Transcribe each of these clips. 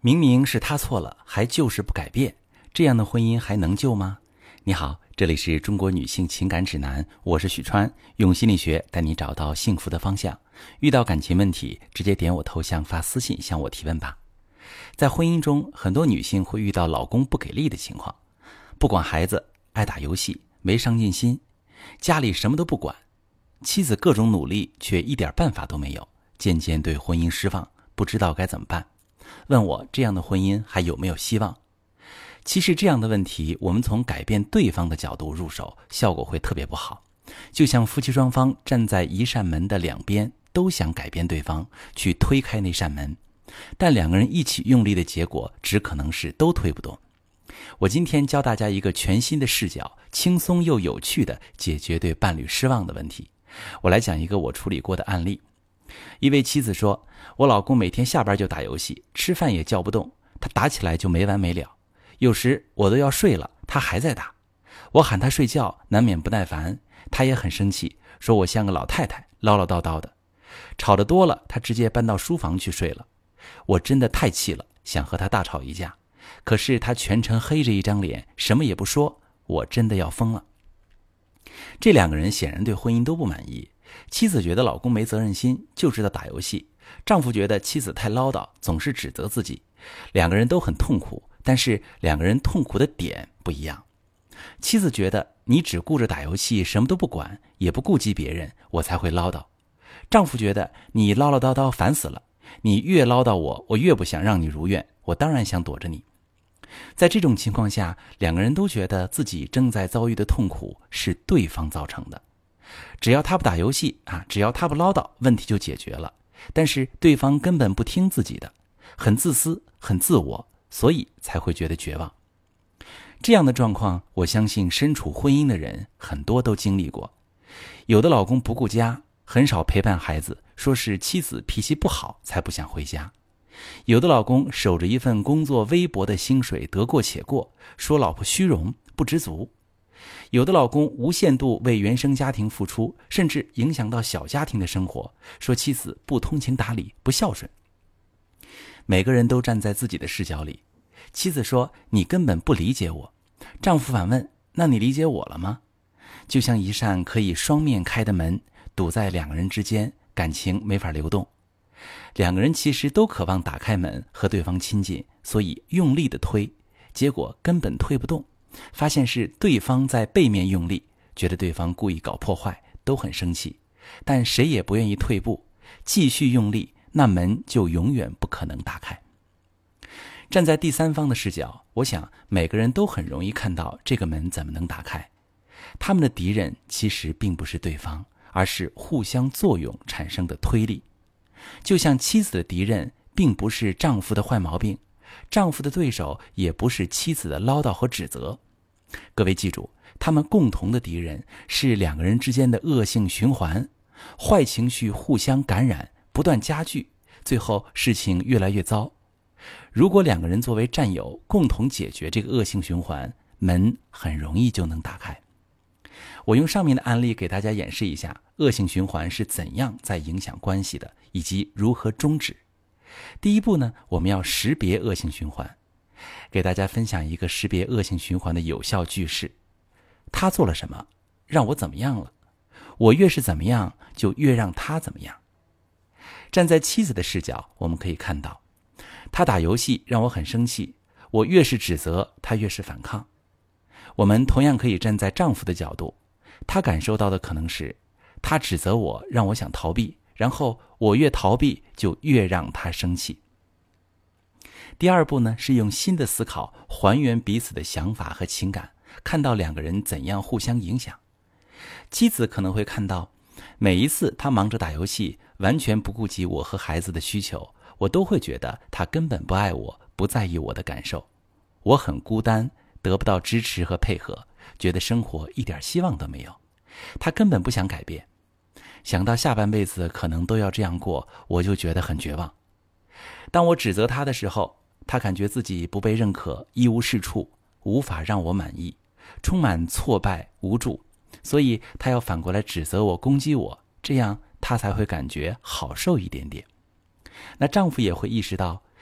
明明是他错了，还就是不改变，这样的婚姻还能救吗？你好，这里是中国女性情感指南，我是许川，用心理学带你找到幸福的方向。遇到感情问题，直接点我头像发私信向我提问吧。在婚姻中，很多女性会遇到老公不给力的情况，不管孩子，爱打游戏，没上进心，家里什么都不管，妻子各种努力却一点办法都没有，渐渐对婚姻失望，不知道该怎么办。问我这样的婚姻还有没有希望？其实这样的问题，我们从改变对方的角度入手，效果会特别不好。就像夫妻双方站在一扇门的两边，都想改变对方，去推开那扇门，但两个人一起用力的结果，只可能是都推不动。我今天教大家一个全新的视角，轻松又有趣的解决对伴侣失望的问题。我来讲一个我处理过的案例。一位妻子说，我老公每天下班就打游戏，吃饭也叫不动，他打起来就没完没了，有时我都要睡了，他还在打。我喊他睡觉，难免不耐烦，他也很生气，说我像个老太太，唠唠叨叨的。吵得多了，他直接搬到书房去睡了。我真的太气了，想和他大吵一架，可是他全程黑着一张脸，什么也不说，我真的要疯了。这两个人显然对婚姻都不满意，妻子觉得老公没责任心，就知道打游戏，丈夫觉得妻子太唠叨，总是指责自己，两个人都很痛苦，但是两个人痛苦的点不一样。妻子觉得你只顾着打游戏，什么都不管，也不顾及别人，我才会唠叨。丈夫觉得你唠唠叨叨烦死了，你越唠叨我越不想让你如愿，我当然想躲着你。在这种情况下，两个人都觉得自己正在遭遇的痛苦是对方造成的。只要他不打游戏只要他不唠叨，问题就解决了。但是对方根本不听自己的，很自私，很自我，所以才会觉得绝望。这样的状况，我相信身处婚姻的人很多都经历过。有的老公不顾家，很少陪伴孩子，说是妻子脾气不好才不想回家。有的老公守着一份工作微薄的薪水，得过且过，说老婆虚荣不知足。有的老公无限度为原生家庭付出，甚至影响到小家庭的生活，说妻子不通情达理，不孝顺。每个人都站在自己的视角里，妻子说你根本不理解我，丈夫反问那你理解我了吗？就像一扇可以双面开的门，堵在两个人之间，感情没法流动。两个人其实都渴望打开门和对方亲近，所以用力的推，结果根本推不动，发现是对方在背面用力，觉得对方故意搞破坏，都很生气，但谁也不愿意退步，继续用力，那门就永远不可能打开。站在第三方的视角，我想每个人都很容易看到这个门怎么能打开。他们的敌人其实并不是对方，而是互相作用产生的推力。就像妻子的敌人并不是丈夫的坏毛病，丈夫的对手也不是妻子的唠叨和指责。各位记住，他们共同的敌人是两个人之间的恶性循环，坏情绪互相感染，不断加剧，最后事情越来越糟。如果两个人作为战友，共同解决这个恶性循环，门很容易就能打开。我用上面的案例给大家演示一下恶性循环是怎样在影响关系的，以及如何终止。第一步呢，我们要识别恶性循环。给大家分享一个识别恶性循环的有效句式：他做了什么，让我怎么样了？我越是怎么样，就越让他怎么样。站在妻子的视角，我们可以看到，他打游戏让我很生气，我越是指责，他越是反抗。我们同样可以站在丈夫的角度，他感受到的可能是，他指责我，让我想逃避，然后我越逃避，就越让他生气。第二步呢，是用新的思考还原彼此的想法和情感，看到两个人怎样互相影响。妻子可能会看到，每一次他忙着打游戏，完全不顾及我和孩子的需求，我都会觉得他根本不爱我，不在意我的感受。我很孤单，得不到支持和配合，觉得生活一点希望都没有。他根本不想改变，想到下半辈子可能都要这样过，我就觉得很绝望。当我指责他的时候，他感觉自己不被认可，一无是处，无法让我满意，充满挫败无助，所以他要反过来指责我，攻击我，这样他才会感觉好受一点点。那丈夫也会意识到，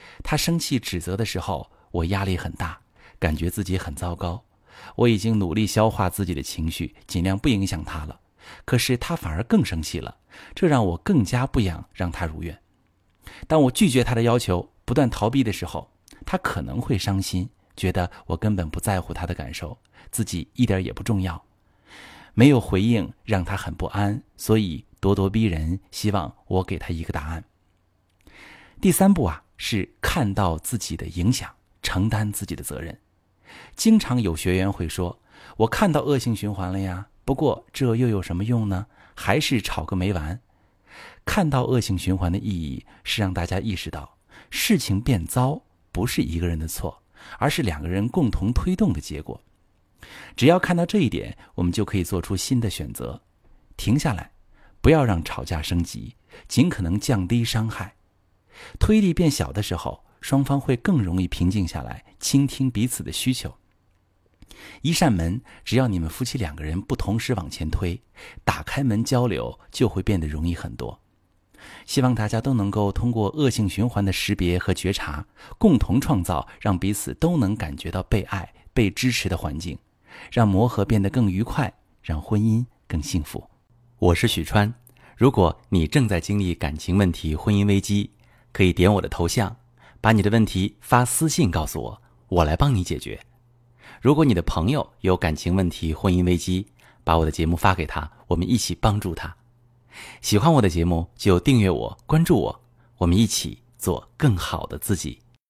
他生气指责的时候，我压力很大，感觉自己很糟糕。我已经努力消化自己的情绪，尽量不影响他了，可是他反而更生气了，这让我更加不想让他如愿。当我拒绝他的要求，不断逃避的时候，他可能会伤心，觉得我根本不在乎他的感受，自己一点也不重要。没有回应让他很不安，所以咄咄逼人，希望我给他一个答案。第3步是看到自己的影响，承担自己的责任。经常有学员会说，我看到恶性循环了呀，不过这又有什么用呢？还是吵个没完。看到恶性循环的意义是让大家意识到，事情变糟不是一个人的错，而是2个人共同推动的结果。只要看到这一点，我们就可以做出新的选择，停下来，不要让吵架升级，尽可能降低伤害。推力变小的时候，双方会更容易平静下来，倾听彼此的需求。一扇门，只要你们夫妻2个人不同时往前推，打开门交流就会变得容易很多。希望大家都能够通过恶性循环的识别和觉察，共同创造让彼此都能感觉到被爱、被支持的环境，让磨合变得更愉快，让婚姻更幸福。我是许川，如果你正在经历感情问题、婚姻危机，可以点我的头像，把你的问题发私信告诉我，我来帮你解决。如果你的朋友有感情问题、婚姻危机，把我的节目发给他，我们一起帮助他。喜欢我的节目就订阅我、关注我，我们一起做更好的自己。